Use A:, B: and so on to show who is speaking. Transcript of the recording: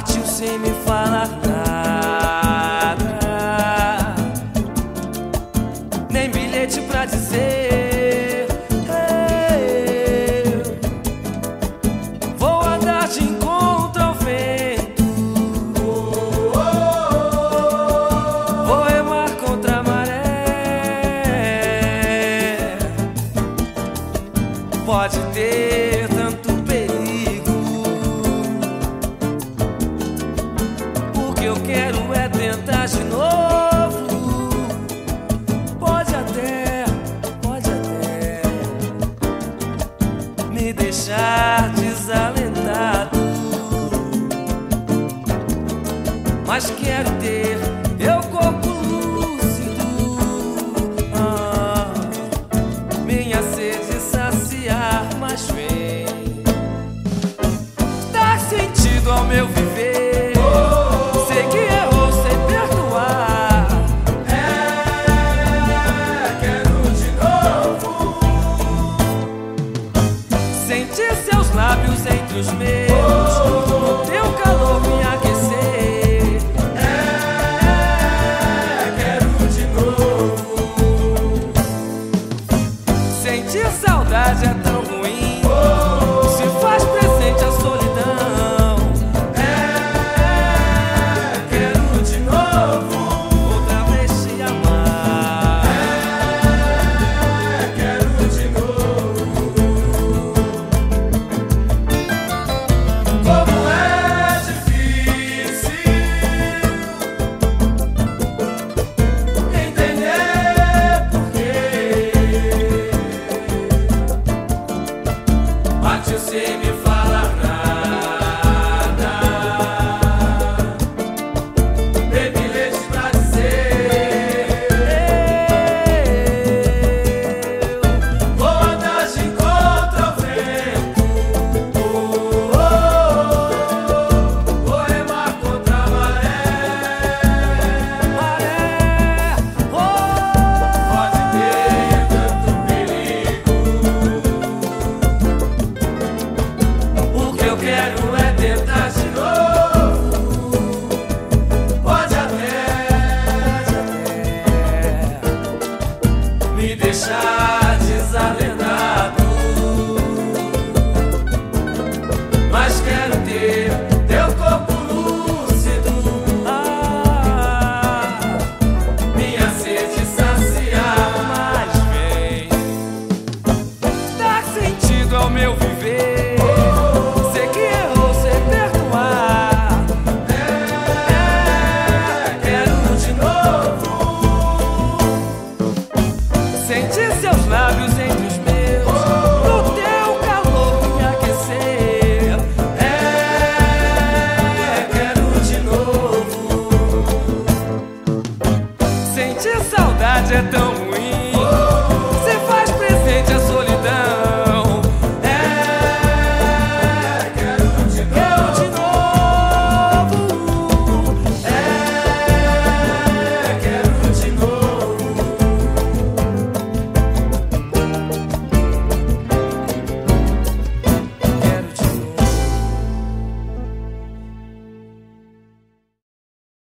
A: partiu sem me falar nada, nem bilhete pra dizer "Ei, vou andar de encontro ao vento, vou remar contra a maré". Pode ter tanto perigo, o que eu quero é tentar de novo. Pode até me deixar desalentado, mas quero ter eu corpo lúcido, minha sede saciar, mas vem dar sentido ao meu viver. Sei que errou sem perdoar, quero de novo sentir seus lábios entre os meus, no teu calor me aquecer. Quero de novo. Sentir saudade é tão ruim,